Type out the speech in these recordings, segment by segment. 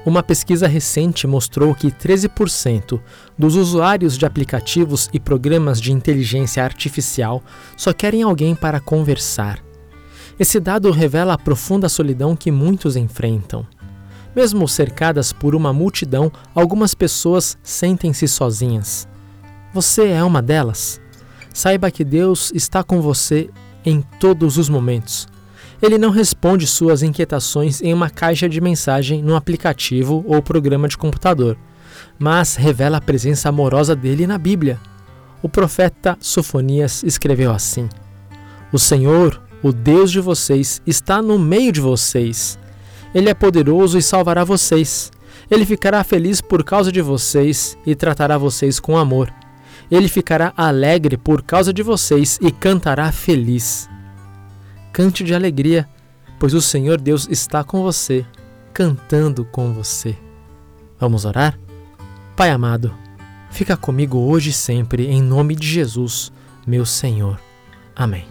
Uma pesquisa recente mostrou que 13% dos usuários de aplicativos e programas de inteligência artificial só querem alguém para conversar. Esse dado revela a profunda solidão que muitos enfrentam. Mesmo cercadas por uma multidão, algumas pessoas sentem-se sozinhas. Você é uma delas? Saiba que Deus está com você em todos os momentos. Ele não responde suas inquietações em uma caixa de mensagem no aplicativo ou programa de computador, mas revela a presença amorosa dele na Bíblia. O profeta Sofonias escreveu assim: O Senhor, o Deus de vocês, está no meio de vocês. Ele é poderoso e salvará vocês. Ele ficará feliz por causa de vocês e tratará vocês com amor. Ele ficará alegre por causa de vocês e cantará feliz. Cante de alegria, pois o Senhor Deus está com você, cantando com você. Vamos orar? Pai amado, fica comigo hoje e sempre, em nome de Jesus, meu Senhor. Amém.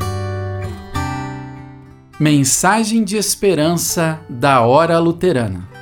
Mensagem de esperança da Hora Luterana.